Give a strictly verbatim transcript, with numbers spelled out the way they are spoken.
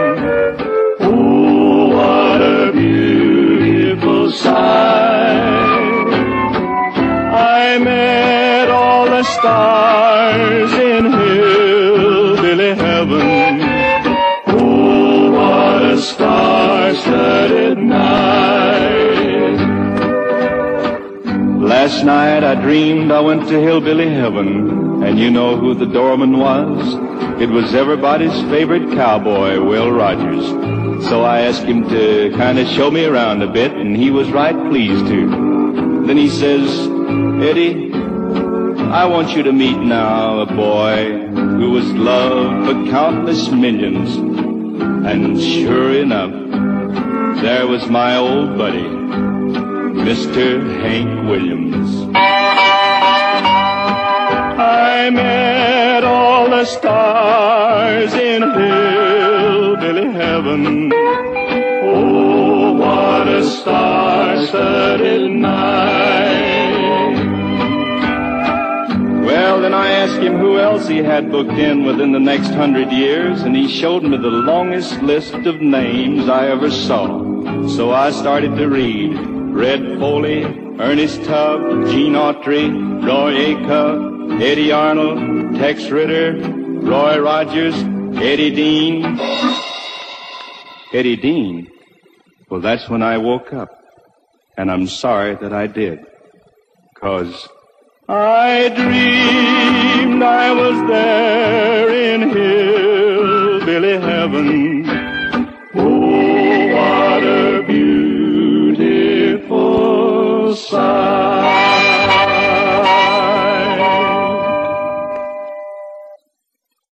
Oh, what a beautiful sight. I met all the stars in hillbilly heaven. Oh, what a star-studded night. Last night I dreamed I went to hillbilly heaven, and you know who the doorman was? It was everybody's favorite cowboy, Will Rogers. So I asked him to kind of show me around a bit, and he was right pleased to. Then he says, Eddie, I want you to meet now a boy who was loved for countless millions. And sure enough, there was my old buddy, Mister Hank Williams. I met all the stars in hillbilly heaven. Oh, what a star-studded night. Well, then I asked him who else he had booked in within the next hundred years, and he showed me the longest list of names I ever saw. So I started to read. Red Foley, Ernest Tubb, Gene Autry, Roy Acuff, Eddie Arnold, Tex Ritter, Roy Rogers, Eddie Dean. Eddie Dean? Well, that's when I woke up. And I'm sorry that I did. 'Cause I dreamed I was there in hillbilly heaven.